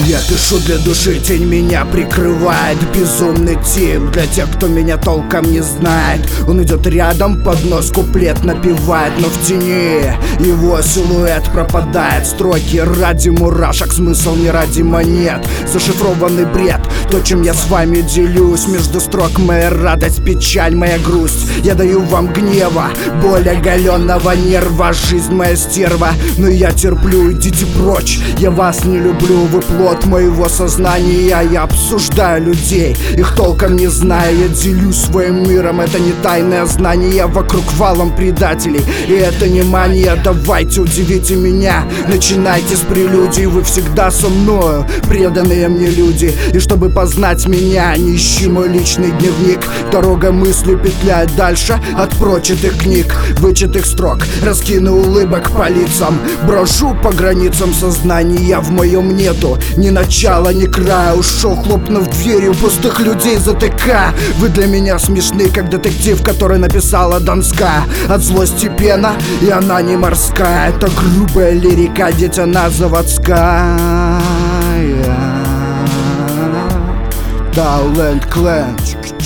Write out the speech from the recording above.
Я пишу для души, тень меня прикрывает. Безумный тип для тех, кто меня толком не знает. Он идет рядом, под нос куплет напевает, но в тени его силуэт пропадает. Строки ради мурашек, смысл не ради монет. Зашифрованный бред, то, чем я с вами делюсь. Между строк моя радость, печаль, моя грусть. Я даю вам гнева, боль оголенного нерва. Жизнь моя стерва, но я терплю, идите прочь. Я вас не люблю, вы плод моего сознания. Я обсуждаю людей, их толком не знаю. Я делюсь своим миром, это не тайное знание. Вокруг валом предателей, и это не мания. Давайте удивите меня, начинайте с прелюдий. Вы всегда со мною, преданные мне люди. И чтобы познать меня, не ищи мой личный дневник. Дорога мысли петляет дальше от прочитых книг, вычитых строк, раскину улыбок по лицам. Брожу по границам сознания, в моем нету ни начала, ни края. Ушел, хлопнув дверью, пустых людей затыка. Вы для меня смешны, как детектив, который написала Донская. От злости пена, и она не морская. Это грубая лирика, ведь она заводская. Talent Clan.